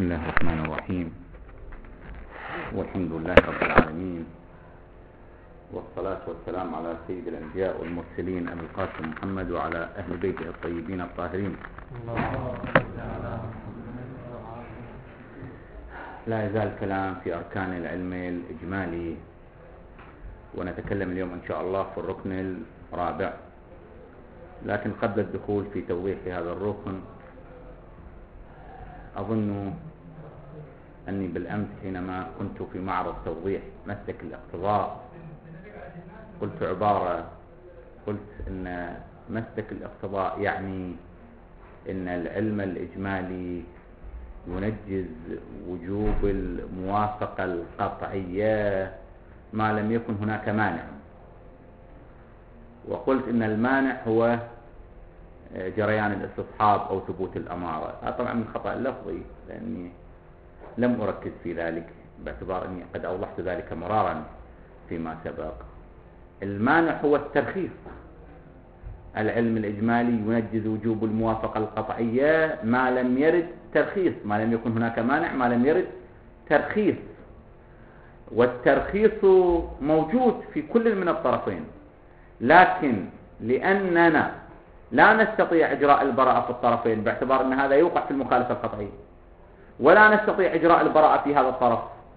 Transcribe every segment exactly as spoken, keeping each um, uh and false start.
بسم الله الرحمن الرحيم، والحمد لله رب العالمين، والصلاة والسلام على سيد الأنبياء والمرسلين أبي القاسم محمد وعلى أهل بيته الطيبين الطاهرين. لا يزال الكلام في أركان العلم الإجمالي، ونتكلم اليوم إن شاء الله في الركن الرابع. لكن قبل الدخول في توضيح هذا الركن، أظن أني بالأمس حينما كنت في معرض توضيح مسلك الاقتضاء قلت عبارة، قلت إن مسلك الاقتضاء يعني إن العلم الإجمالي ينجز وجوب الموافقة القطعية ما لم يكن هناك مانع، وقلت إن المانع هو جريان الاستصحاب أو ثبوت الأمارة. هذا طبعا من خطأ اللفظي، لأني لم أركز في ذلك باعتبار أني قد أوضحت ذلك مرارا فيما سبق. المانع هو الترخيص. العلم الإجمالي ينجز وجوب الموافقة القطعية ما لم يرد ترخيص، ما لم يكن هناك مانع، ما لم يرد ترخيص. والترخيص موجود في كل من الطرفين، لكن لأننا لا نستطيع إجراء البراءة في الطرفين باعتبار أن هذا يوقع في المخالفة القطعية، ولا نستطيع إجراء البراءة في هذا الطرف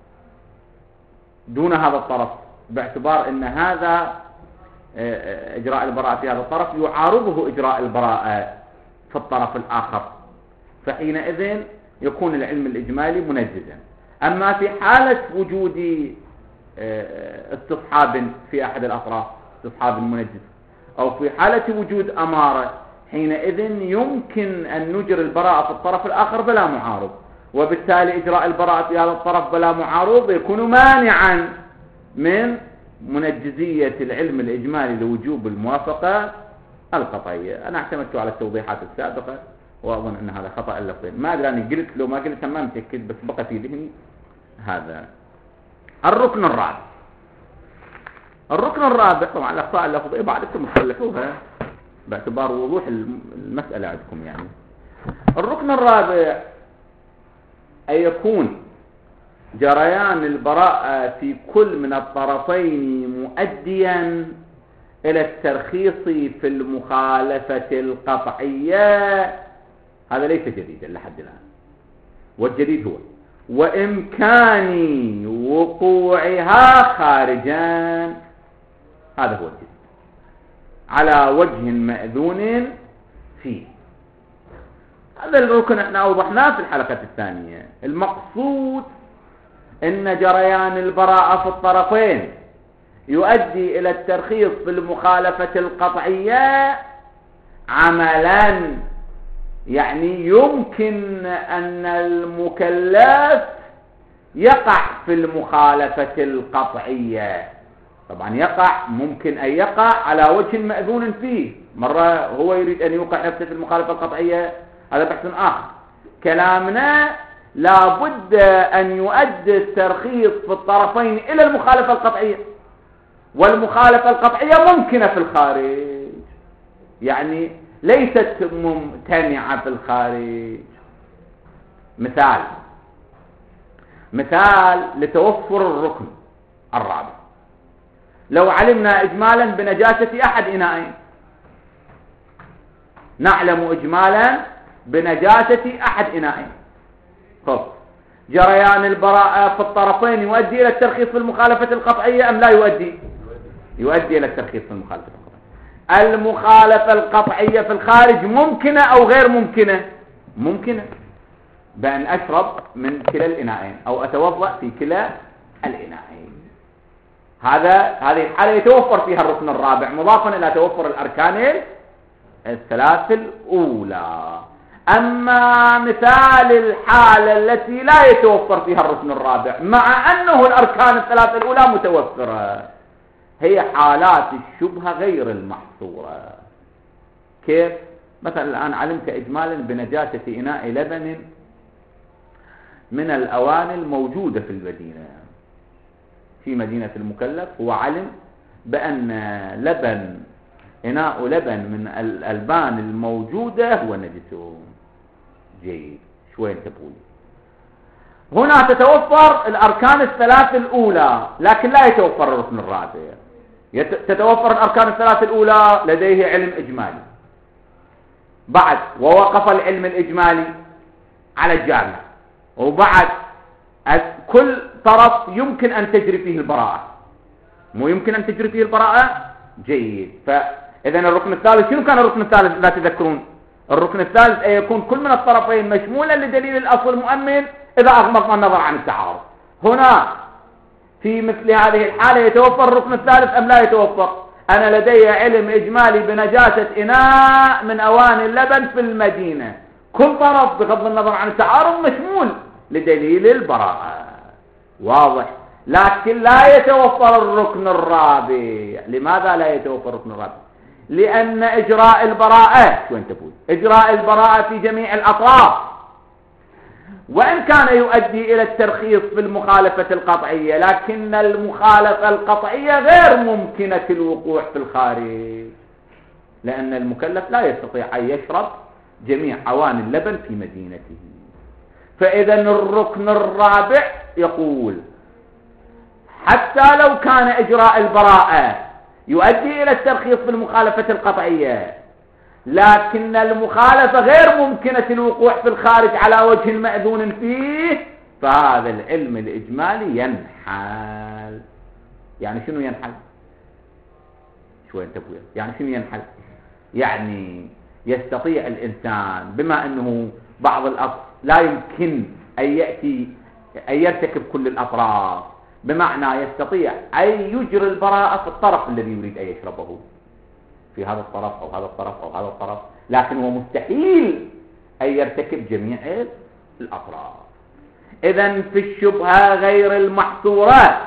دون هذا الطرف باعتبار أن هذا إجراء البراءة في هذا الطرف يعارضه إجراء البراءة في الطرف الآخر، فحينئذ يكون العلم الإجمالي منجزا. أما في حالة وجود استصحاب في أحد الأطراف، استصحاب منجز، أو في حالة وجود أمارة، حينئذ يمكن أن نجري البراءة في الطرف الآخر بلا معارض، وبالتالي إجراء البراءة في هذا الطرف بلا معارض يكون مانعا من منجزية العلم الإجمالي لوجوب الموافقة القطعية. أنا اعتمدت على التوضيحات السابقة، وأظن أن هذا خطأ اللفظي. ما أدري أني قلت، لو ما قلت ما متأكد، بس بقى في ذهني هذا. الركن الرابع، الركن الرابع طبعا الأخطاء اللفظية بعدكم تصلحوها باعتبار وضوح المسألة عندكم. يعني الركن الرابع أن يكون جريان البراءة في كل من الطرفين مؤديا إلى الترخيص في المخالفة القطعية. هذا ليس جديدا لحد الآن، والجديد هو وإمكان وقوعها خارجا. هذا هو الجديد على وجه مأذون فيه. هذا الركن احنا أوضحناه في الحلقة الثانية. المقصود ان جريان البراءة في الطرفين يؤدي الى الترخيص في المخالفة القطعية عملا، يعني يمكن ان المكلف يقع في المخالفة القطعية. طبعا يقع، ممكن ان يقع على وجه مأذون فيه. مرة هو يريد ان يوقع نفسه في المخالفة القطعية، هذا بحث آخر. كلامنا لابد أن يؤدي الترخيص في الطرفين إلى المخالفة القطعية، والمخالفة القطعية ممكنة في الخارج، يعني ليست ممتنعة في الخارج. مثال مثال لتوفر الركن الرابع: لو علمنا إجمالا بنجاسة أحد إنائين، نعلم إجمالا بنجاسة أحد إنائين، خب جريان البراءة في الطرفين يؤدي إلى الترخيص في المخالفة القطعية أم لا يؤدي؟ يؤدي إلى الترخيص في المخالفة القطعية. المخالفة القطعية في الخارج ممكنة أو غير ممكنة؟ ممكنة، بأن أشرب من كلا الإنائين أو أتوضأ في كلا الإنائين. هذا هذه الحالة يتوفر فيها الركن الرابع، مضافا إلى توفر الأركان الثلاث الأولى. أما مثال الحالة التي لا يتوفر فيها الركن الرابع مع أنه الأركان الثلاث الأولى متوفرة، هي حالات الشبهة غير المحصورة. كيف؟ مثلا الآن علمت إجمالا بنجاسة إناء لبن من الأواني الموجودة في المدينة، في مدينة المكلف، هو علم بأن لبن إناء لبن من الألبان الموجودة هو نجس. جيد، شوي انتبهوا لي. هنا تتوفر الأركان الثلاث الأولى لكن لا يتوفر الركن الرابع. تتوفر الأركان الثلاث الأولى لديه علم إجمالي، بعد ووقف العلم الإجمالي على الجامع، وبعد كل طرف يمكن أن تجري فيه البراءة، مو يمكن أن تجري فيه البراءة. جيد. فإذا الركن الثالث شنو كان الركن الثالث؟ لا تذكرون الركن الثالث أن يكون كل من الطرفين مشمولا لدليل الأصل مؤمن إذا أغمضنا النظر عن التعارض. هنا في مثل هذه الحالة يتوفر الركن الثالث أم لا يتوفر؟ أنا لدي علم إجمالي بنجاسة إناء من أواني اللبن في المدينة، كل طرف بغض النظر عن التعارض مشمول لدليل البراءة، واضح. لكن لا يتوفر الركن الرابع. لماذا لا يتوفر الركن الرابع؟ لأن إجراء البراءة شو أنت تقول؟ إجراء البراءة في جميع الأطراف وإن كان يؤدي إلى الترخيص في المخالفة القطعية، لكن المخالفة القطعية غير ممكنة الوقوع في الخارج، لأن المكلف لا يستطيع أن يشرب جميع أواني اللبن في مدينته. فإذا الركن الرابع يقول حتى لو كان إجراء البراءة يؤدي إلى الترخيص في المخالفة القطعية، لكن المخالفة غير ممكنة الوقوع في الخارج على وجه المأذون فيه، فهذا العلم الإجمالي ينحل. يعني شنو ينحل؟ شو انت بويا؟ يعني شنو ينحل؟ يعني يستطيع الإنسان بما أنه بعض الأطراف لا يمكن أن يأتي أن يرتكب كل الأطراف، بمعنى يستطيع أن يجري البراءة في الطرف الذي يريد أن يشربه، في هذا الطرف أو هذا الطرف أو هذا الطرف، لكن هو مستحيل أن يرتكب جميع الأطراف. إذن في الشبهة غير المحصورة،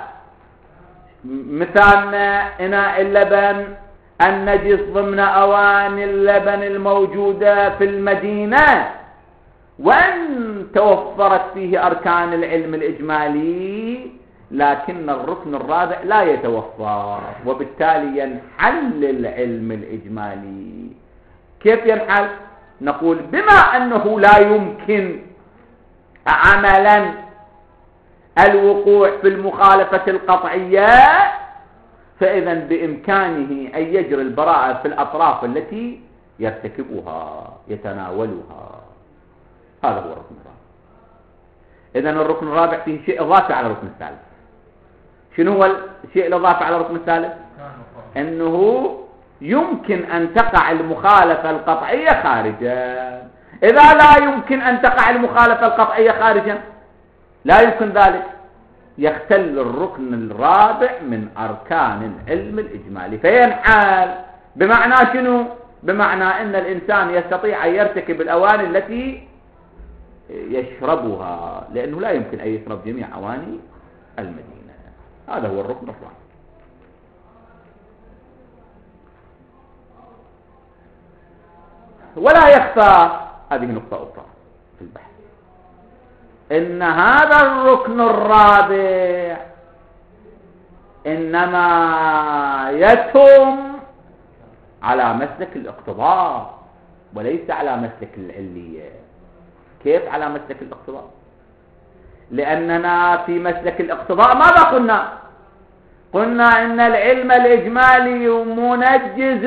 مثالنا إناء اللبن النجس ضمن أواني اللبن الموجودة في المدينة، وأن توفرت فيه أركان العلم الإجمالي، لكن الركن الرابع لا يتوفر، وبالتالي ينحل العلم الإجمالي. كيف ينحل؟ نقول بما أنه لا يمكن عملا الوقوع في المخالفة القطعية، فإذا بإمكانه أن يجري البراءة في الأطراف التي يرتكبها يتناولها. هذا هو الركن الرابع. إذن الركن الرابع فيه شيء إضافي على الركن الثالث. شنو هو الشيء الإضافي على الركن الثالث؟ أنه يمكن أن تقع المخالفة القطعية خارجا. إذا لا يمكن أن تقع المخالفة القطعية خارجا، لا يمكن ذلك، يختل الركن الرابع من أركان العلم الإجمالي فينحل. بمعنى شنو؟ بمعنى أن الإنسان يستطيع أن يرتكب الأواني التي يشربها، لأنه لا يمكن أن يشرب جميع أواني المدينة. هذا هو الركن الرابع. ولا يخفى هذه نقطة أخرى في البحث، إن هذا الركن الرابع إنما يتم على مسلك الاقتضاء وليس على مسلك العلية. كيف على مسلك الاقتضاء؟ لأننا في مسلك الاقتضاء ماذا قلنا؟ قلنا إن العلم الإجمالي منجز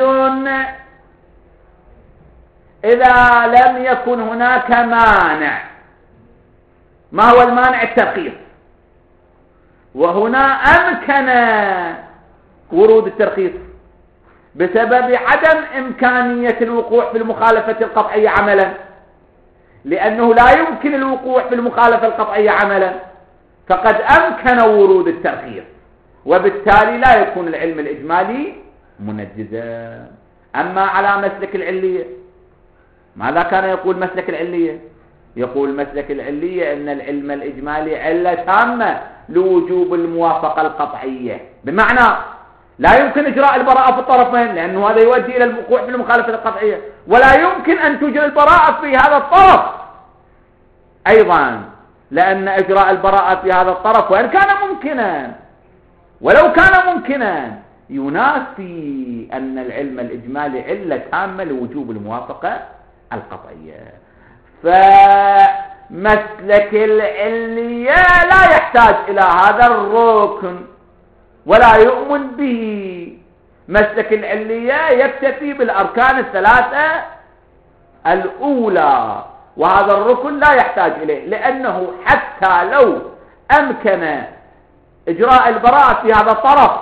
إذا لم يكن هناك مانع. ما هو المانع؟ الترخيص. وهنا أمكن ورود الترخيص بسبب عدم إمكانية الوقوع في المخالفة القطعية عملا، لأنه لا يمكن الوقوع في المخالفة القطعية عملا، فقد أمكن ورود الترخيص، وبالتالي لا يكون العلم الإجمالي منجزا. أما على مسلك العلية، ماذا كان يقول مسلك العلية؟ يقول مسلك العلية أن العلم الإجمالي علة تامة لوجوب الموافقة القطعية، بمعنى لا يمكن إجراء البراءة في الطرفين، لأنه هذا يؤدي إلى الوقوع في المخالفة القطعية، ولا يمكن أن تجري البراءة في هذا الطرف أيضا، لأن إجراء البراءة في هذا الطرف وإن كان ممكنا، ولو كان ممكنا، ينافي أن العلم الإجمالي علة تامة لوجوب الموافقة القطعية. مسلك العلية لا يحتاج إلى هذا الركن ولا يؤمن به. مسلك العلية يكتفي بالأركان الثلاثة الأولى، وهذا الركن لا يحتاج إليه، لأنه حتى لو أمكن إجراء البراءة في هذا الطرف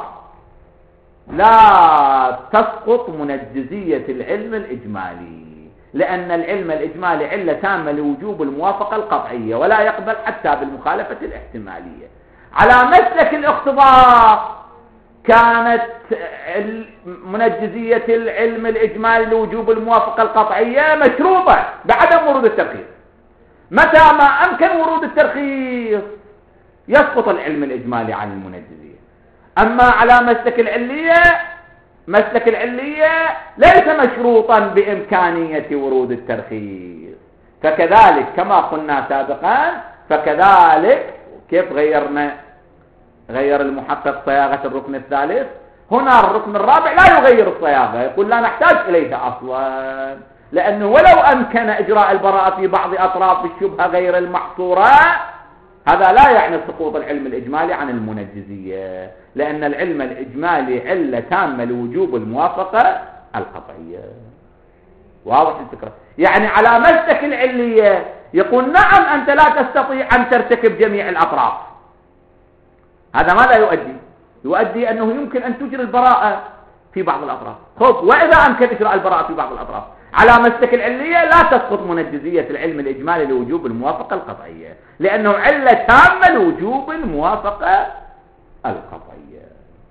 لا تسقط منجزية العلم الإجمالي، لأن العلم الإجمالي علة تامة لوجوب الموافقة القطعية ولا يقبل حتى بالمخالفة الاحتمالية. على مسلك الاقتضاء كانت منجزية العلم الإجمالي لوجوب الموافقة القطعية مشروطة بعدم ورود الترخيص. متى ما أمكن ورود الترخيص يسقط العلم الإجمالي عن المنجزية. أما على مسلك العلية، مسلك العلية ليس مشروطا بإمكانية ورود الترخيص، فكذلك كما قلنا سابقا فكذلك كيف غيرنا غير المحقق صياغة الركن الثالث، هنا الركن الرابع لا يغير الصياغة، يقول لا نحتاج إليه أصلا، لأنه ولو أمكن إجراء البراءة في بعض أطراف الشبهة غير المحصورة هذا لا يعني سقوط العلم الإجمالي عن المنجزية، لأن العلم الإجمالي علة تامة لوجوب الموافقة القطعية. واضح الفكرة؟ يعني على مسلك العلية يقول نعم أنت لا تستطيع أن ترتكب جميع الأطراف، هذا ماذا يؤدي؟ يؤدي أنه يمكن أن تجري البراءة في بعض الأطراف. خب وإذا أمكن إجراء البراءة في بعض الأطراف على مسلك العلية لا تسقط منجزية العلم الإجمالي لوجوب الموافقة القطعية، لأنه علة تامة لوجوب الموافقة القطعية.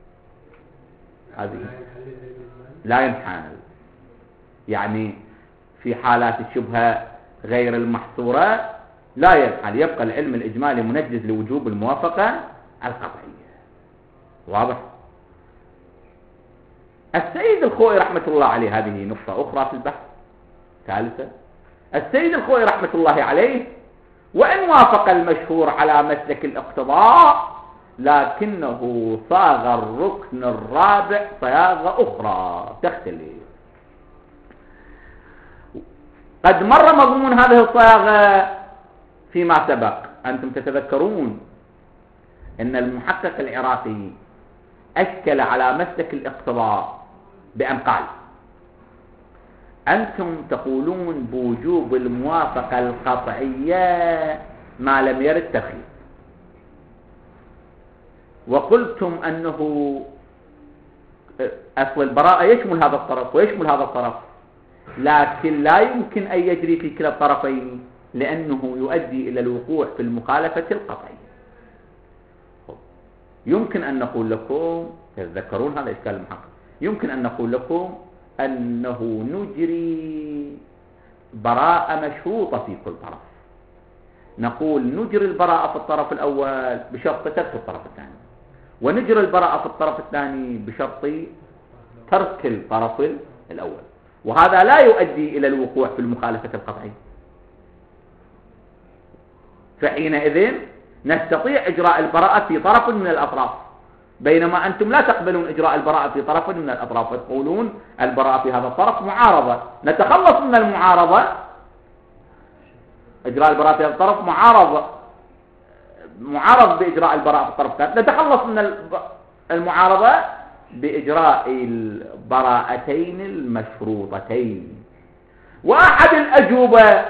هذه لا ينحل، يعني في حالات الشبهة غير المحصورة لا ينحل، يبقى العلم الإجمالي منجز لوجوب الموافقة القطعية. واضح؟ السيد الخوئي رحمة الله عليه، هذه نقطة أخرى في البحث ثالثة، السيد الخوئي رحمة الله عليه وإن وافق المشهور على مسلك الاقتضاء لكنه صاغ الركن الرابع صياغة أخرى تختلف. قد مر مضمون هذه الصياغة فيما سبق. أنتم تتذكرون أن المحقق العراقي أشكل على مسلك الاقتضاء بأن قال أنتم تقولون بوجوب الموافقة القطعية ما لم يرد ترخيص، وقلتم أنه أصل البراءة يشمل هذا الطرف ويشمل هذا الطرف، لكن لا يمكن أن يجري في كلا الطرفين لأنه يؤدي إلى الوقوع في المخالفة القطعية. يمكن أن نقول لكم، تتذكرون هذا إشكال المحقق، يمكن أن نقول لكم أنه نجري براءة مشروطة في كل طرف. نقول نجري البراءة في الطرف الأول بشرط ترك الطرف الثاني، ونجري البراءة في الطرف الثاني بشرط ترك الطرف الأول، وهذا لا يؤدي إلى الوقوع في المخالفة القطعية. فحينئذ نستطيع إجراء البراءة في طرف من الأطراف، بينما أنتم لا تقبلون إجراء البراءة في طرف من الأطراف، وتقولون البراءة في هذا الطرف معارضة. نتخلص من المعارضة، إجراء البراءة في هذا الطرف معارضة معارض بإجراء البراءة في الطرف الثاني، نتخلص من المعارضة بإجراء البراءتين المشروطتين. وأحد الأجوبة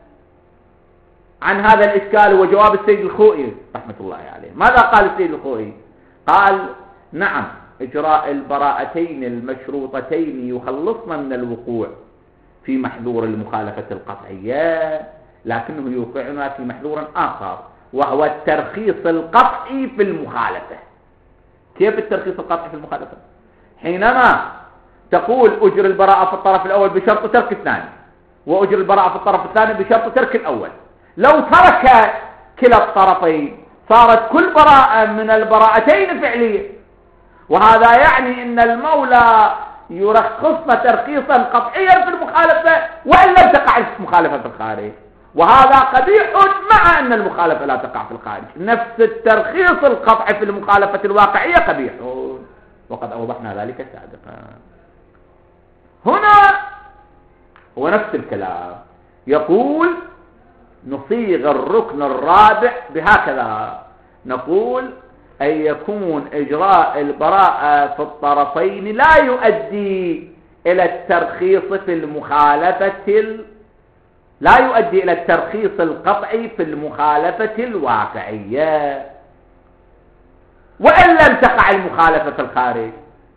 عن هذا الإشكال هو جواب السيد الخوئي رحمة الله عليه. ماذا قال السيد الخوئي؟ قال نعم إجراء البراءتين المشروطتين يخلصنا من الوقوع في محذور المخالفة القطعية، لكنه يوقعنا في محذور آخر وهو الترخيص القطعي في المخالفة. كيف الترخيص القطعي في المخالفة؟ حينما تقول أجر البراءة في الطرف الأول بشرط ترك الثاني، وأجر البراءة في الطرف الثاني بشرط ترك الأول، لو ترك كلا الطرفين صارت كل براءة من البراءتين فعلية، وهذا يعني أن المولى يرخصنا ترخيصا قطعيا في المخالفة وإن لم تقع المخالفة في الخارج، وهذا قبيح مع أن المخالفة لا تقع في الخارج. نفس الترخيص القطعي في المخالفة الواقعية قبيح، وقد أوضحنا ذلك سابقا. هنا هو نفس الكلام، يقول نصيغ الركن الرابع بهكذا، نقول أن يكون إجراء البراءة في الطرفين لا يؤدي إلى الترخيص في المخالفة ال... لا يؤدي إلى الترخيص القطعي في المخالفة الواقعية، وإن لم تقع المخالفة في الخارج.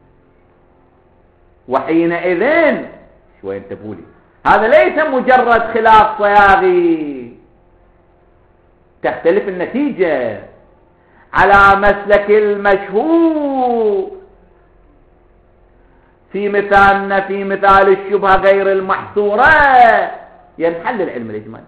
وحينئذ شوي انتبهوا لي، هذا ليس مجرد خلاف صياغي، تختلف النتيجة على مسلك المشهور في مثالنا في مثال الشبهة غير المحصورة ينحل العلم الإجمالي.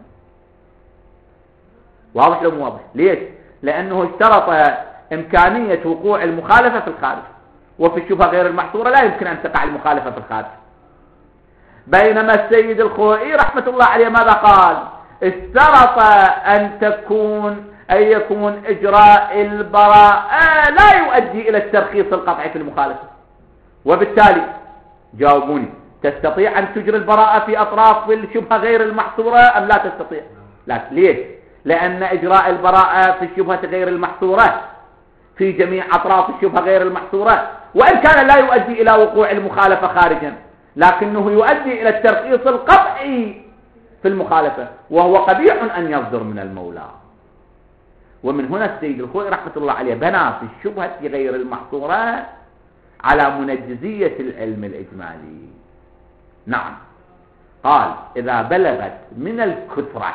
واضح لو مو واضح؟ ليش؟ لأنه اشترط إمكانية وقوع المخالفة في الخارج، وفي الشبهة غير المحصورة لا يمكن أن تقع المخالفة في الخارج. بينما السيد الخوئي رحمة الله عليه ماذا قال؟ اشترط أن تكون أن يكون إجراء البراءة لا يؤدي إلى الترخيص القطعي في المخالفة، وبالتالي جاوبوني، تستطيع أن تجري البراءة في أطراف الشبهة غير المحصورة أم لا تستطيع؟ لا. ليش؟ لأن إجراء البراءة في الشبهة غير المحصورة في جميع أطراف الشبهة غير المحصورة، وإن كان لا يؤدي إلى وقوع المخالفة خارجا، لكنه يؤدي إلى الترخيص القطعي في المخالفة، وهو قبيح أن يصدر من المولى. ومن هنا السيد الخوئي رحمة الله عليه بنى في الشبهة غير المحصورة على منجزية العلم الإجمالي. نعم، قال إذا بلغت من الكثرة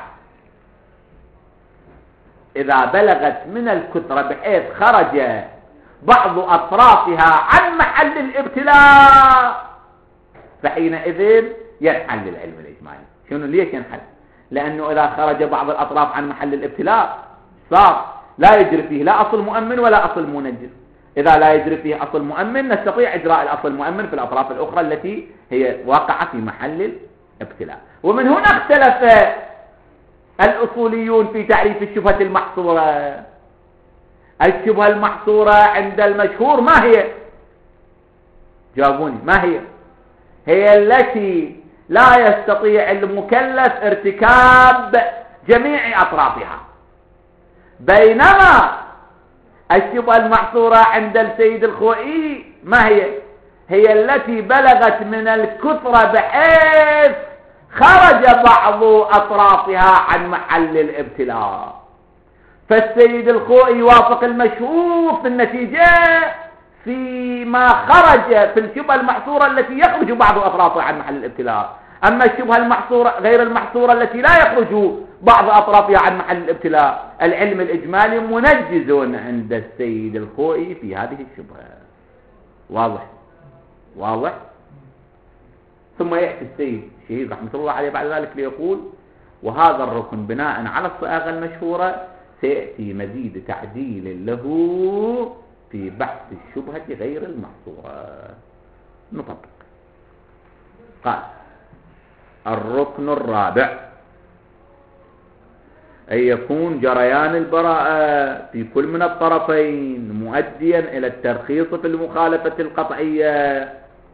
إذا بلغت من الكثرة بحيث خرج بعض أطرافها عن محل الابتلاء، فحينئذ ينحل العلم الإجمالي. شنو ليش ينحل؟ لأنه إذا خرج بعض الأطراف عن محل الابتلاء صار لا يجري فيه لا أصل مؤمن ولا أصل منجز. إذا لا يجري فيه أصل مؤمن نستطيع إجراء الأصل المؤمن في الأطراف الأخرى التي هي واقعة في محل الابتلاء. ومن هنا اختلف الأصوليون في تعريف الشبهة المحصورة. الشبهة المحصورة عند المشهور ما هي؟ جاوبوني، ما هي؟ هي التي لا يستطيع المكلف ارتكاب جميع أطرافها. بينما الشبهة المحصورة عند السيد الخوئي ما هي؟ هي التي بلغت من الكثرة بحيث خرج بعض أطرافها عن محل الابتلاء. فالسيد الخوئي يوافق المشهور في النتيجة فيما خرج في الشبهة المحصورة التي يخرج بعض أطرافها عن محل الابتلاء. أما الشبهة المحصورة غير المحصورة التي لا يخرج بعض أطرافها عن محل الابتلاء، العلم الإجمالي منجز عند السيد الخوئي في هذه الشبهة. واضح؟ واضح؟ ثم يأتي السيد الشهيد رحمة الله عليه بعد ذلك ليقول: وهذا الركن بناء على الصياغة المشهورة سيأتي مزيد تعديل له في بحث الشبهة غير المحصورة. نطبق. قال: الركن الرابع أن يكون جريان البراءة في كل من الطرفين مؤديا إلى الترخيص في المخالفة القطعية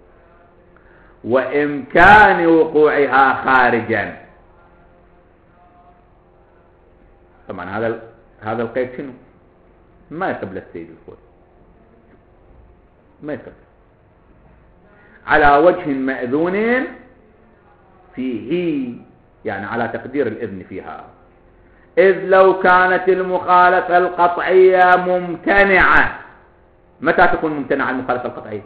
وإمكان وقوعها خارجا. طبعا هذا هذا القيد شنو؟ ما يقبل السيد الخوئي، ما يقبل على وجه مأذون فيه، يعني على تقدير الإذن فيها. إذ لو كانت المخالفة القطعية ممتنعة، متى تكون ممتنعة المخالفة القطعية؟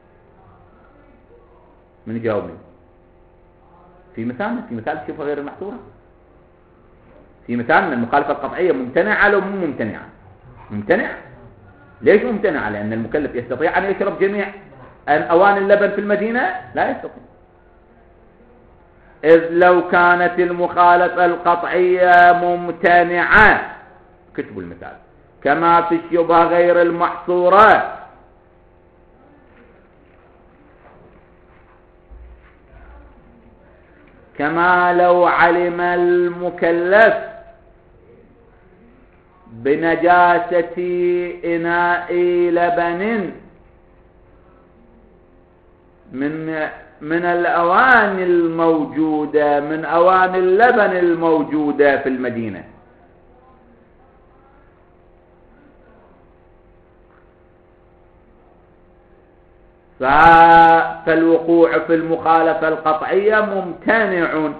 من يجاوبني؟ في مثالنا، في مثال الشبهة غير المحصورة، في مثالنا المخالفة القطعية ممتنعة لو مو ممتنعة؟ ممتنعة. ليش ممتنعة؟ لأن المكلف يستطيع أن يشرب جميع أواني اللبن في المدينة؟ لا يستطيع. إذ لو كانت المخالفة القطعية ممتنعة، كتبوا المثال، كما في الشبهة غير المحصورة، كما لو علم المكلف بنجاسة إناء لبن من من الأواني الموجودة، من أواني اللبن الموجودة في المدينة. فالوقوع في المخالفة القطعية ممتنع.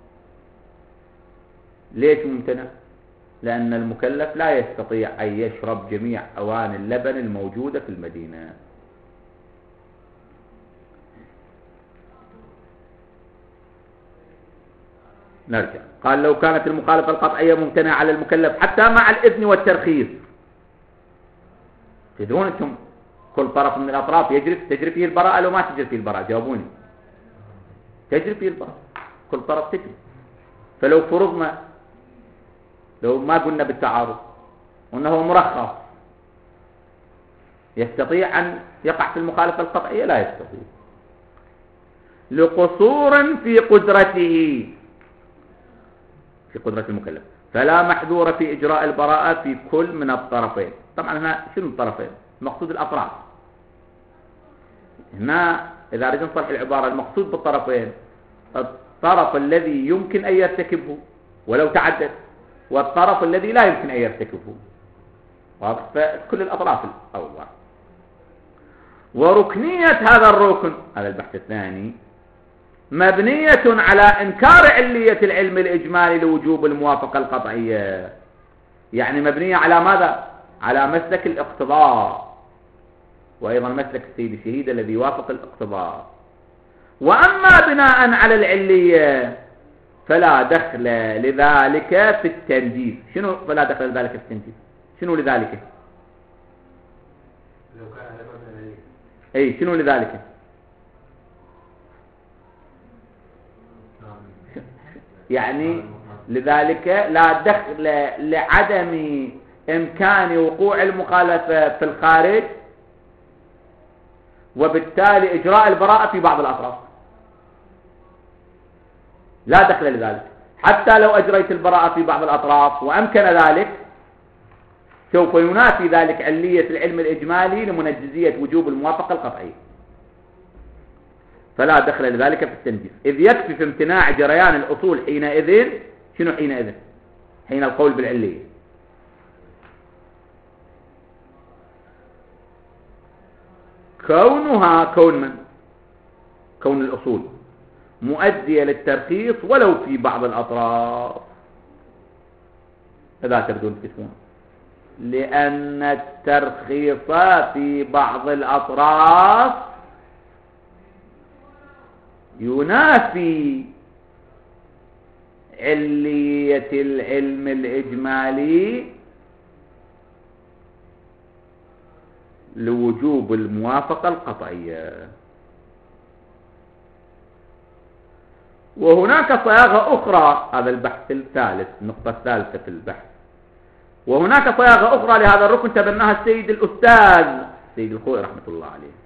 ليش ممتنع؟ لأن المكلف لا يستطيع أن يشرب جميع أواني اللبن الموجودة في المدينة. نرجع. قال لو كانت المخالفة القطعية ممتنعة على المكلف حتى مع الإذن والترخيص. تدرون أنتم كل طرف من الأطراف يجري تجري فيه البراءة لو ما تجري فيه البراءة؟ جاوبوني. تجري فيه البراءة، كل طرف تجري. فلو فرضنا لو ما قلنا بالتعارض وأنه مرخص يستطيع أن يقع في المخالفة القطعية؟ لا يستطيع لقصور في قدرته، في قدرة المكلف. فلا محذور في إجراء البراءة في كل من الطرفين. طبعا هنا شنو الطرفين؟ المقصود الأطراف. هنا إذا أريد نصلح العبارة المقصود بالطرفين الطرف الذي يمكن أن يرتكبه ولو تعدد، والطرف الذي لا يمكن أن يرتكبه. فكل الأطراف الأول. وركنية هذا الركن، هذا البحث الثاني، مبنية على إنكار علية العلم الإجمالي لوجوب الموافقة القطعية. يعني مبنية على ماذا؟ على مسلك الاقتضاء، وأيضا مسلك السيد الشهيد الذي يوافق الاقتضاء. وأما بناء على العلية فلا دخل لذلك في التنجيز. شنو فلا دخل لذلك في التنجيز؟ شنو لذلك؟ لو كان على مبنى أي شنو لذلك؟ يعني لذلك لا دخل لعدم إمكان وقوع المخالفة في الخارج، وبالتالي إجراء البراءة في بعض الأطراف. لا دخل لذلك. حتى لو أجريت البراءة في بعض الأطراف وأمكن ذلك سوف ينافي ذلك علية العلم الإجمالي لمنجزية وجوب الموافقة القطعية. فلا دخل لذلك في التنجيز، إذ يكفي في امتناع جريان الأصول حينئذ. شنو حينئذ؟ حين القول بالعلية. كونها كون من؟ كون الأصول مؤدية للترخيص ولو في بعض الأطراف. هذا تبدون تكتبون. لأن الترخيص في بعض الأطراف ينافي علية العلم الإجمالي لوجوب الموافقة القطعية. وهناك صياغة أخرى، هذا البحث الثالث، النقطة الثالثة في البحث. وهناك صياغة أخرى لهذا الركن تبناها السيد الأستاذ السيد الخوئي رحمة الله عليه،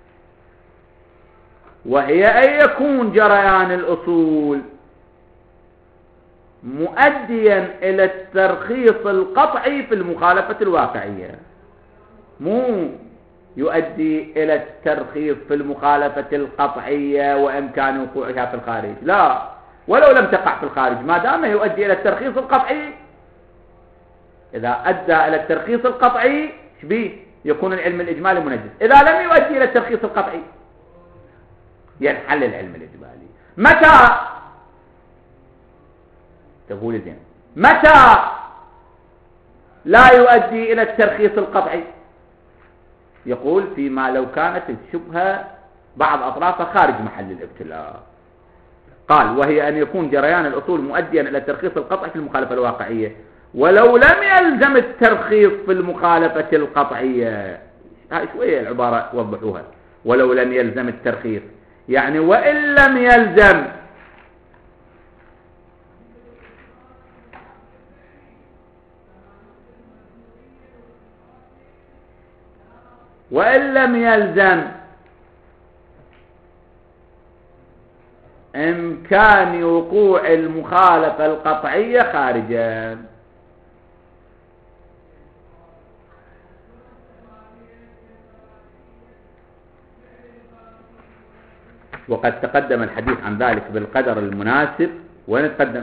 وهي أن يكون جريان الأصول مؤديا إلى الترخيص القطعي في المخالفة الواقعية، مو يؤدي إلى الترخيص في المخالفة القطعية وإمكان وقوعها في الخارج. لا، ولو لم تقع في الخارج ما دام يؤدي إلى الترخيص القطعي. إذا أدى إلى الترخيص القطعي شبيه يكون العلم الإجمالي منجز. إذا لم يؤدي إلى الترخيص القطعي ينحل العلم الإجمالي. متى؟ تقول زين متى لا يؤدي إلى الترخيص القطعي؟ يقول فيما لو كانت الشبهة بعض أطرافها خارج محل الابتلاء. قال وهي أن يكون جريان الأصول مؤديا إلى الترخيص القطعي في المخالفة الواقعية ولو لم يلزم الترخيص في المخالفة القطعية. هاي شوية العبارة وضحوها. ولو لم يلزم الترخيص يعني وإن لم يلزم وإن لم يلزم إمكان وقوع المخالفة القطعية خارجا. وقد تقدم الحديث عن ذلك بالقدر المناسب. وين تقدم؟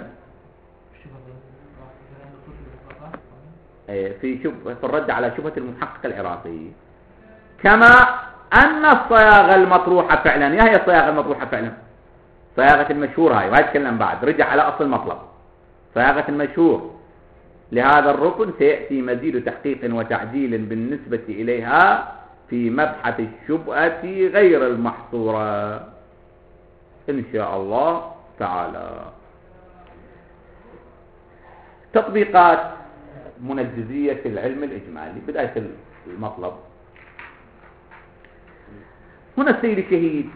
في شبهة في الرد على شبهة المحقق العراقي. كما أن الصياغة المطروحة فعلا، يا هي الصياغة المطروحة فعلا صياغة المشهور هاي، وهي تكلم بعد رجع على أصل المطلب. صياغة المشهور لهذا الركن سيأتي مزيد تحقيق وتعديل بالنسبة إليها في مبحث الشبهة غير المحصورة إن شاء الله تعالى. تطبيقات منجزية العلم الإجمالي. بداية المطلب هنا السيد الشهيد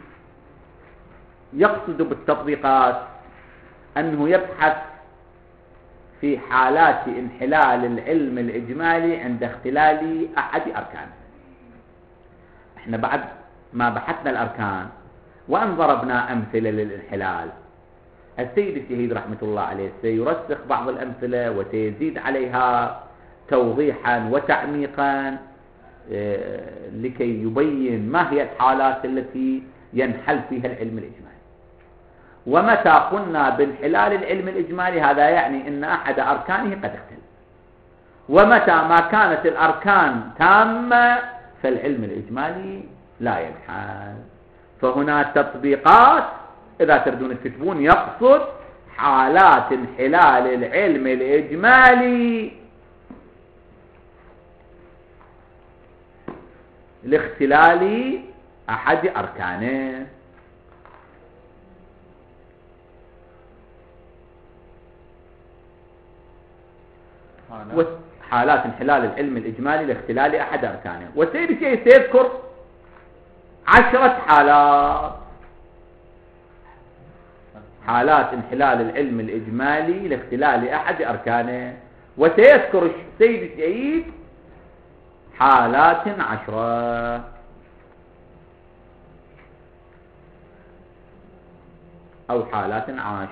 يقصد بالتطبيقات أنه يبحث في حالات انحلال العلم الإجمالي عند اختلال أحد أركانه. احنا بعد ما بحثنا الأركان وأن ضربنا أمثلة للانحلال، السيد الشهيد رحمة الله عليه سيرسخ بعض الأمثلة وسيزيد عليها توضيحا وتعميقا لكي يبين ما هي الحالات التي ينحل فيها العلم الإجمالي. ومتى قلنا بانحلال العلم الإجمالي هذا يعني أن أحد أركانه قد اختل، ومتى ما كانت الأركان تامة فالعلم الإجمالي لا ينحل. فهنا تطبيقات إذا تردون تكتبون يقصد حالات انحلال العلم الإجمالي لاختلال أحد أركانه. حالات انحلال العلم الإجمالي لاختلال أحد أركانه. والسيد الشيخ سيذكر عشرة حالات حالات انحلال العلم الإجمالي لاختلال أحد أركانه، وسيذكر السيد الشهيد حالات عشرة. أو حالات عشر.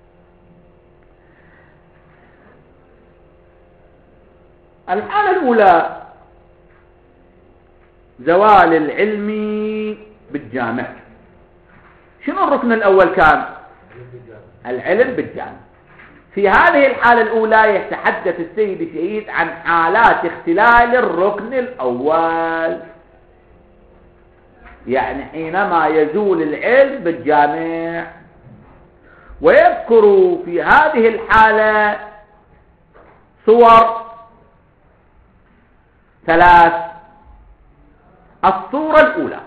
الحالة الأولى زوال العلم بالجامع. شنو الركن الأول كان؟ العلم بالجامع. في هذه الحالة الأولى يتحدث السيد الشهيد عن حالات اختلال الركن الأول، يعني حينما يزول العلم بالجامع. ويذكر في هذه الحالة صور ثلاث. الصورة الأولى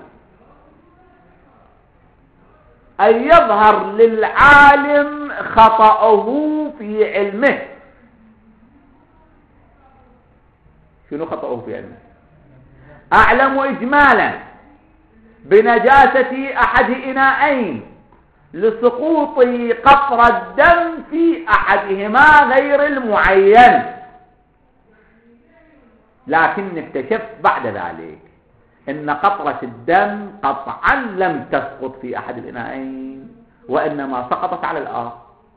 أن يظهر للعالم خطأه في علمه. شنو خطأه في علمه؟ أعلم إجمالا بنجاسة أحد إناءين لسقوط قطرة الدم في أحدهما غير المعين، لكن اكتشفت بعد ذلك ان قطرة الدم قطعا لم تسقط في احد الاناءين وانما سقطت على الاخر.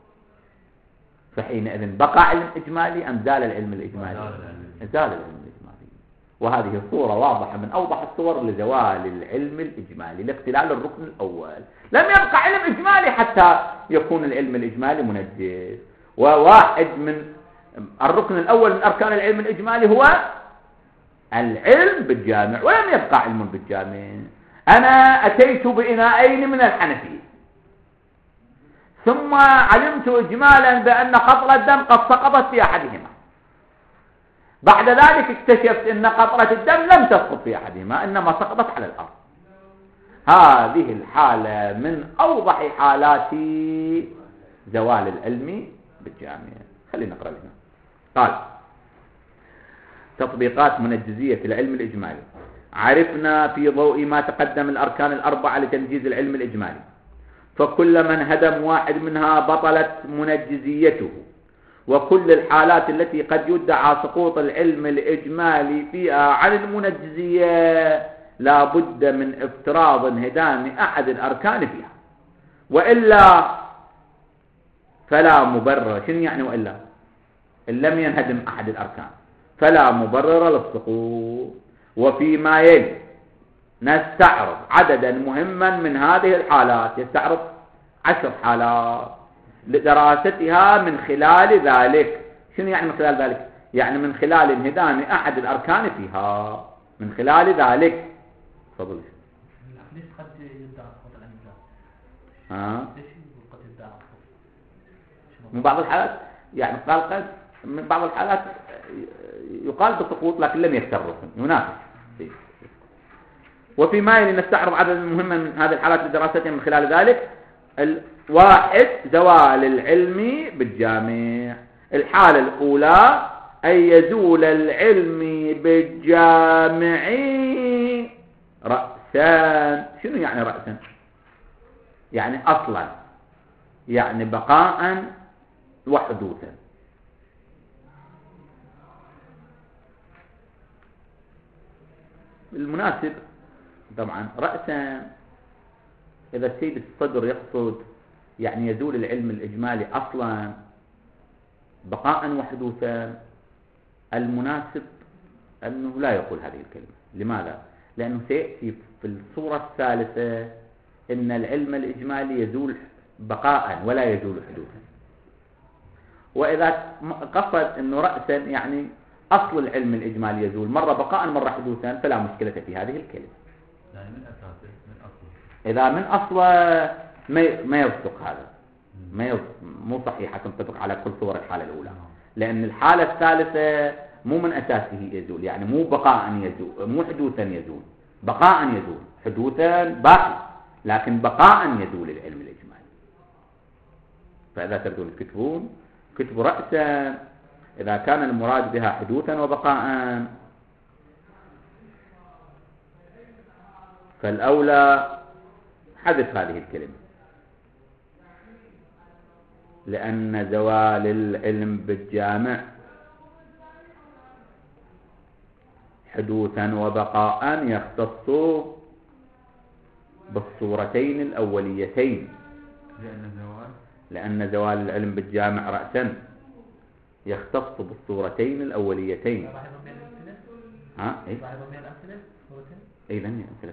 فحينئذ بقى علم اجمالي ام زال العلم الاجمالي؟ زال العلم الاجمالي. وهذه صورة واضحة من اوضح الصور لزوال العلم الاجمالي لاختلال الركن الاول. لم يبقى علم اجمالي حتى يكون العلم الاجمالي منجس. وواحد من الركن الاول من اركان العلم الاجمالي هو العلم بالجامع، ولم يبقى علم بالجامع. أنا أتيت بإناءين من الحنفية ثم علمت إجمالا بأن قطرة الدم قد سقطت في أحدهما، بعد ذلك اكتشفت أن قطرة الدم لم تسقط في أحدهما إنما سقطت على الأرض. هذه الحالة من أوضح حالات زوال العلم بالجامع. خلينا نقرأ لنا. قال: تطبيقات منجزية العلم الإجمالي. عرفنا في ضوء ما تقدم الأركان الأربعة لتنجيز العلم الإجمالي، فكل من هدم واحد منها بطلت منجزيته، وكل الحالات التي قد يدعى سقوط العلم الإجمالي فيها عن المنجزية لا بد من افتراض انهدام أحد الأركان فيها، وإلا فلا مبرر. شنو يعني وإلا؟ إن لم ينهدم أحد الأركان فلا مبرر للسقوط. وفيما يلي نستعرض عددا مهما من هذه الحالات، يستعرض عشر حالات لدراستها من خلال ذلك. شنو يعني من خلال ذلك؟ يعني من خلال انهدام أحد الأركان فيها، من خلال ذلك. تفضل. ليش قد يدعى الخطأ عن الذات؟ ها؟ ليش قد يدعى الخطأ؟ من بعض الحالات يعني قال قد من بعض الحالات يقال بسقوط لكن لم يكتر ينافس. وفي مايل نستعرض عدد مهما من هذه الحالات لدراستها من خلال ذلك. الواحد زوال العلم بالجامع. الحالة الأولى أن يزول العلم بالجامع رأسا. شنو يعني رأسا؟ يعني أصلا، يعني بقاء وحدوثا. المناسب طبعا رأسا إذا السيد الصدر يقصد يعني يزول العلم الإجمالي أصلا بقاء وحدوثا، المناسب أنه لا يقول هذه الكلمة. لماذا؟ لأنه سيأتي في الصورة الثالثة إن العلم الإجمالي يزول بقاء ولا يزول حدوثا. وإذا قصد أنه رأسا يعني أصل العلم الإجمالي يزول مرة بقاء مرة حدوثا فلا مشكلة في هذه الكلمة. يعني من أساسه من أصله. إذا من أصله ما ما يصدق هذا، ما يصدق، مو صحيح تنطبق على كل صور الحالة الأولى، لأن الحالة الثالثة مو من أساسه يزول، يعني مو بقاء يزول، مو حدوثا يزول، بقاء يزول، حدوثا باقي لكن بقاء يزول العلم الإجمالي. فإذا تردون تكتبون كتبوا رأسا إذا كان المراد بها حدوثا وبقاء، فالأولى حذف هذه الكلمة، لأن زوال العلم بالجامع حدوثا وبقاء يختص بالصورتين الأوليتين. لأن زوال لأن زوال العلم بالجامع رأسا يختص بالصورتين الأوليتين. ها إيه؟ إيه لن يأمثلة.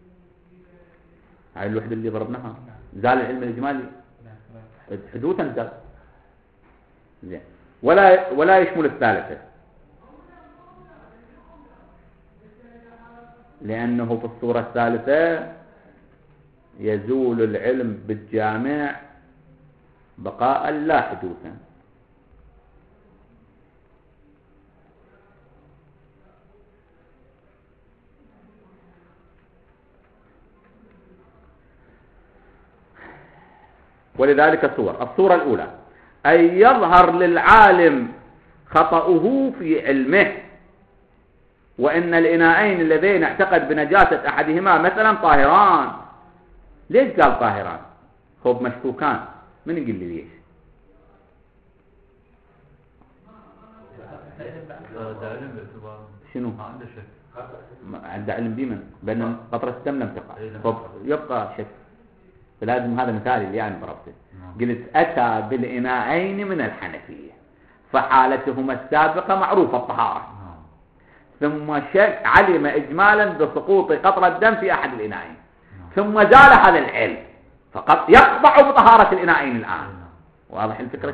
هاي الوحدة اللي ضربناها زال العلم الإجمالي حدوثا زال زين، ولا ولا يشمل الثالثة، لأنه في الصورة الثالثة يزول العلم بالجامع بقاء لا حدوثا. ولذلك صور. الصورة الأولى أن يظهر للعالم خطأه في علمه، وإن الإناءين اللذين اعتقد بنجاسة أحدهما مثلا طاهران. ليش قال طاهران؟ خب مشكوكان، من يقول لي ليش؟ شنو؟ عنده شك، عنده علم بمن؟ بأن قطرة الدم لم تقع، خب يبقى شك. فلازم هذا مثالي اللي أنا ضربته. قلت أتى بالإناءين من الحنفية فحالتهما السابقة معروفة الطهارة، ثم شك علم إجمالا بسقوط قطرة الدم في أحد الإناءين، ثم زال هذا العلم فقط يقطع بطهارة الإناءين الآن. واضح الفكرة؟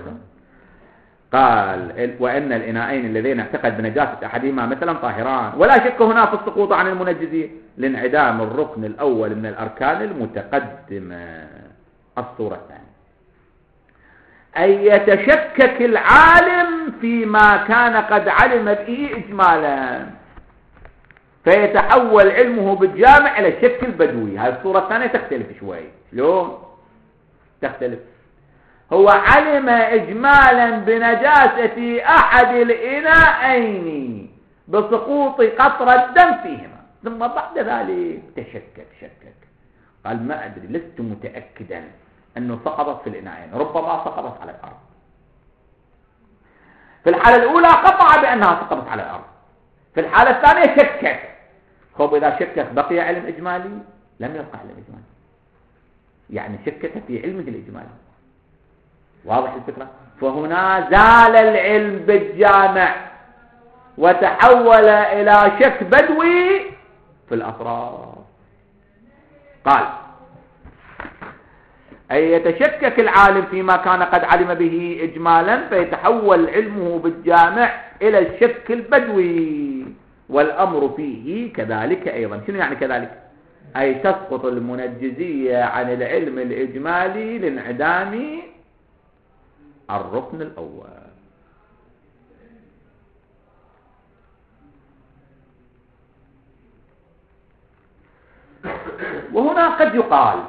قال وإن الإناءين الذين اعتقد بنجاسة أحدهما مثلا طاهران، ولا شك هنا في السقوط عن المنجزين لانعدام الركن الأول من الأركان المتقدمة. الصورة الثانية أن يتشكك العالم فيما كان قد علم به إجمالا فيتحول علمه بالجامع إلى الشك البدوي. هذه الصورة الثانية تختلف شوي. شلون تختلف؟ هو علم إجمالا بنجاسة أحد الإناءين بسقوط قطرة الدم فيهما، ثم بعد ذلك تشكك شكك قال ما أدري، لست متأكدا أنه سقطت في الإناءين، ربما سقطت على الأرض. في الحالة الأولى قطع بأنها سقطت على الأرض، في الحالة الثانية شكك. خب إذا شكك بقي علم إجمالي؟ لم يبقى علم إجمالي، يعني شكك في علمه الإجمالي. واضح الفكرة؟ فهنا زال العلم بالجامع وتحول إلى شك بدوي في الأطراف. قال أي يتشكك العالم فيما كان قد علم به إجمالا فيتحول علمه بالجامع إلى الشك البدوي، والأمر فيه كذلك أيضا. شنو يعني كذلك؟ أي تسقط المنجزية عن العلم الإجمالي لانعدام الركن الأول. وهنا قد يقال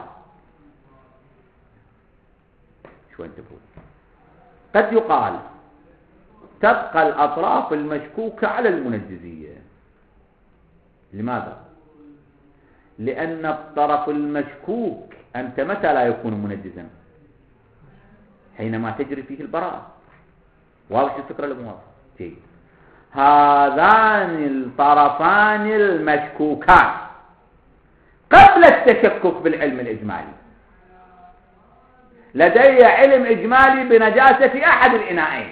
شو انتبهوا قد يقال تبقى الأطراف المشكوكة على المنجزية. لماذا؟ لأن الطرف المشكوك أنت متى لا يكون منجزا؟ حينما تجري فيه البراءة. واضح الفكرة المواضحة؟ جيد. هذان الطرفان المشكوكان قبل التشكك بالعلم الإجمالي لدي علم إجمالي بنجاسة أحد الإناءين،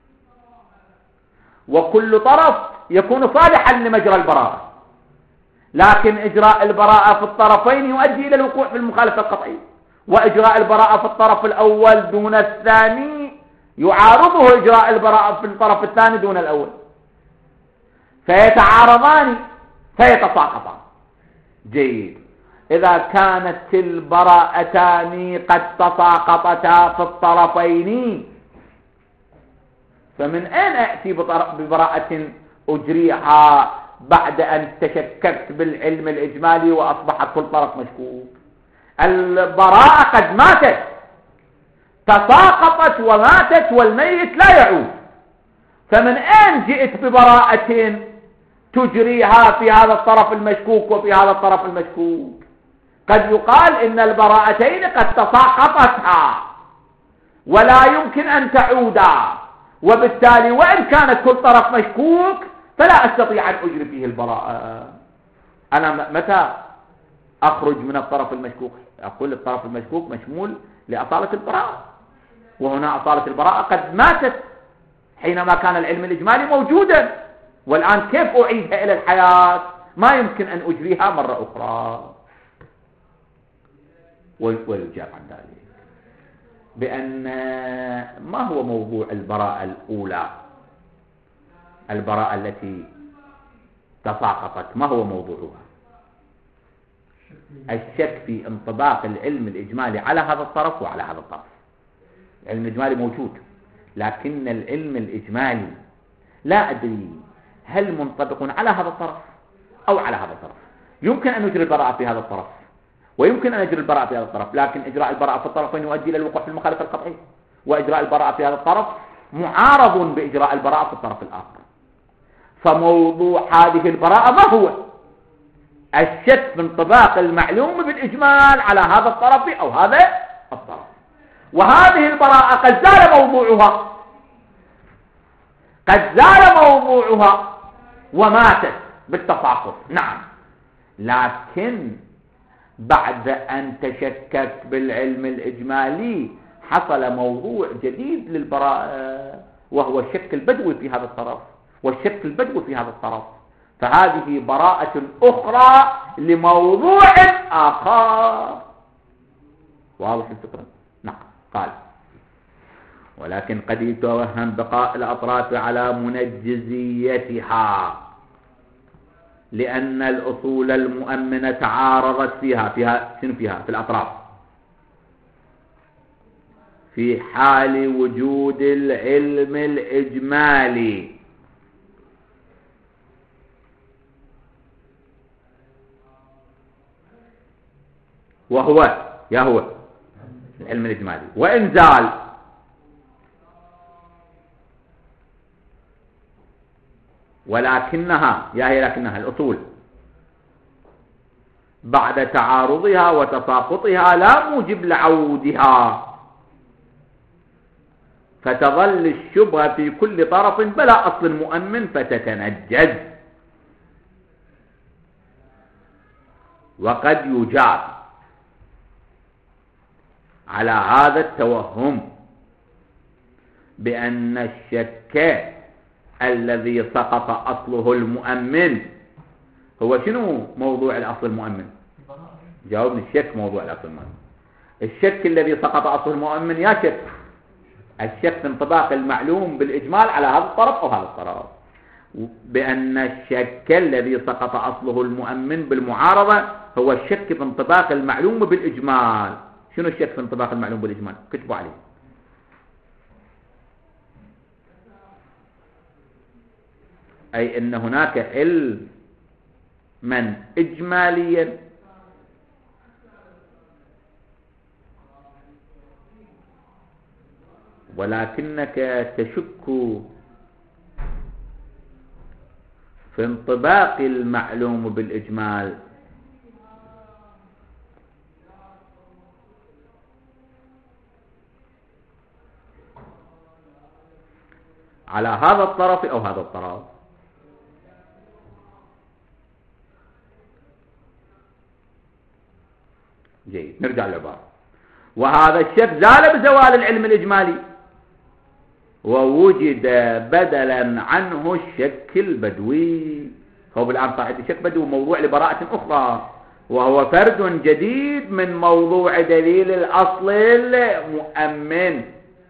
وكل طرف يكون صالحا لمجرى البراءة، لكن إجراء البراءة في الطرفين يؤدي إلى الوقوع في المخالفة القطعية، وإجراء البراءة في الطرف الأول دون الثاني يعارضه إجراء البراءة في الطرف الثاني دون الأول، فيتعارضان فيتساقطان. جيد. إذا كانت البراءتان قد تساقطتا في الطرفين فمن أين أأتي ببراءة أجريها بعد أن تشككت بالعلم الإجمالي وأصبح كل طرف مشكوك؟ البراءة قد ماتت، تساقطت وماتت والميت لا يعود، فمن أين جئت ببراءة تجريها في هذا الطرف المشكوك وفي هذا الطرف المشكوك؟ قد يقال إن البراءتين قد تساقطتا ولا يمكن أن تعودا، وبالتالي وإن كانت كل طرف مشكوك فلا أستطيع أن أجري فيه البراءة. أنا متى أخرج من الطرف المشكوك؟ أقول الطرف المشكوك مشمول لأصالة البراءة، وهنا أصالة البراءة قد ماتت حينما كان العلم الإجمالي موجودا، والآن كيف أعيدها إلى الحياة؟ ما يمكن أن أجريها مرة أخرى. ويجاب عن ذلك بأن ما هو موضوع البراءة الأولى، البراءة التي تساقطت، ما هو موضوعها؟ الشك في انطباق العلم الإجمالي على هذا الطرف وعلى هذا الطرف. العلم الإجمالي موجود، لكن العلم الإجمالي لا أدري هل منطبق على هذا الطرف أو على هذا الطرف. يمكن أن نجري البراءة في هذا الطرف ويمكن أن نجري البراءة في هذا الطرف، لكن إجراء البراءة في الطرفين يؤدي إلى الوقوع في المخالفة القطعية، وإجراء البراءة في هذا الطرف معارض بإجراء البراءة في الطرف الآخر. فموضوع هذه البراءة ما هو؟ الشك في انطباق المعلوم بالإجمال على هذا الطرف أو هذا الطرف. وهذه البراءة قد زال موضوعها قد زال موضوعها وماتت بالتساقط، نعم، لكن بعد أن تشككت بالعلم الإجمالي حصل موضوع جديد للبراءة، وهو الشك البدوي في هذا الطرف والشك البدوي في هذا الطرف، فهذه براءة أخرى لموضوع آخر. واضح الفكرة؟ نعم. قال ولكن قد يتوهم بقاء الأطراف على منجزيتها لأن الأصول المؤمنة تعارضت فيها فيها شنو فيها في الأطراف في حال وجود العلم الإجمالي، وهو يا هو العلم الإجمالي، وإن زال ولكنها يا هي لكنها الأصول بعد تعارضها وتساقطها لا موجب لعودها، فتظل الشبهة في كل طرف بلا أصل مؤمن فتتنجز. وقد يجاب على هذا التوهم بأن الشك الذي سقط أصله المؤمن هو شنو موضوع الأصل المؤمن؟ جاوبني. الشك موضوع الأصل المؤمن. الشك الذي سقط أصله المؤمن يا شك الشك في انطباق المعلوم بالإجمال على هذا الطرف أو هذا الطرف، بأن الشك الذي سقط أصله المؤمن بالمعارضة هو الشك في انطباق المعلوم بالإجمال. شنو الشك في انطباق المعلوم بالإجمال؟ كتبوا عليه. أي أن هناك علما إجماليا ولكنك تشك في انطباق المعلوم بالإجمال. على هذا الطرف أو هذا الطرف. جيد، نرجع للعبارة. وهذا الشك زال بزوال العلم الإجمالي ووجد بدلا عنه الشك البدوي. هو بالآن صحيح الشك بدوي موضوع لبراءة أخرى، وهو فرد جديد من موضوع دليل الأصل المؤمن.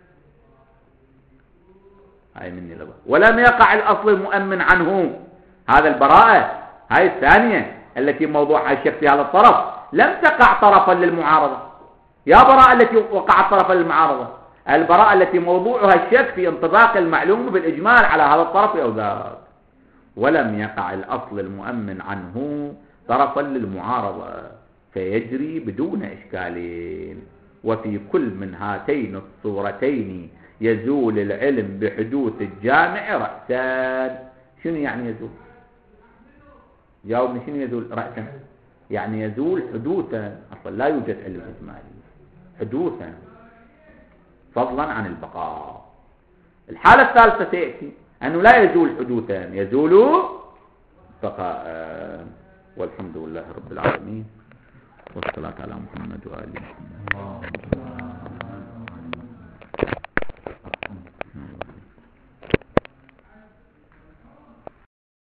هاي مني لبا. ولم يقع الأصل المؤمن عنه. هذا البراءة هاي الثانية التي موضوعها الشك في هذا الطرف لم تقع طرفا للمعارضة. يا براءة التي وقعت طرفا للمعارضة، البراءة التي موضوعها الشك في انطباق المعلوم بالإجمال على هذا الطرف أو ذاك. ولم يقع الأصل المؤمن عنه طرفا للمعارضة فيجري بدون إشكالين. وفي كل من هاتين الصورتين يزول العلم بحدوث الجامع رأسان. شنو يعني يزول؟ جاوبني. شنو يزول رأسا؟ يعني يزول حدوثا. أصلا لا يوجد علم إجمالي، حدوثا فضلا عن البقاء. الحالة الثالثة تأتي أنه لا يزول حدوثا، يزول بقاء. والحمد لله رب العالمين والصلاة على محمد وآله محمد.